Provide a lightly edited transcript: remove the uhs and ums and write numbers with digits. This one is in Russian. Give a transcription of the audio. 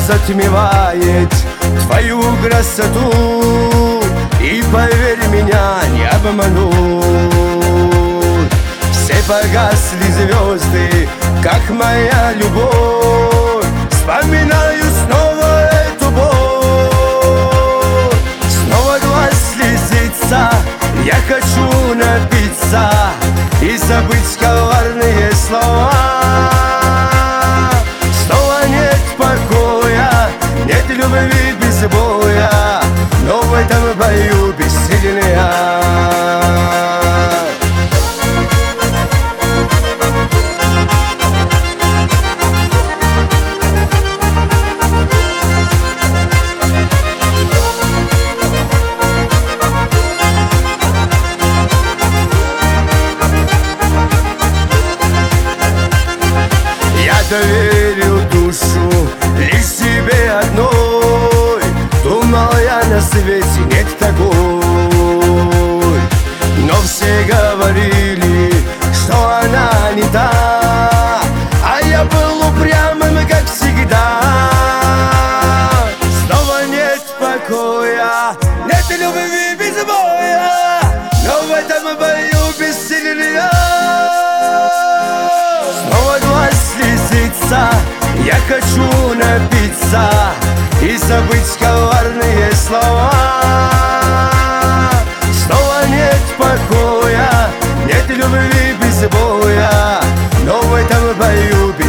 затмевает твою красоту. И поверь, меня не обманут. Все погасли звезды, как моя любовь. Вспоминаю снова эту боль. Снова глаз слезится, я хочу напиться и забыть коварные слова. Снова нет покоя, нет любви без боя, но в этом бою бессильный я. Доверил душу лишь себе одной. Думал, я на свете нет такой. Но все говорили, что она не та, а я был упрямым, как всегда. Снова нет покоя, нет любви без боя, но в этом бою бессильный я. Я хочу напиться и забыть коварные слова. Снова нет покоя, нет любви без боя, но в этом бою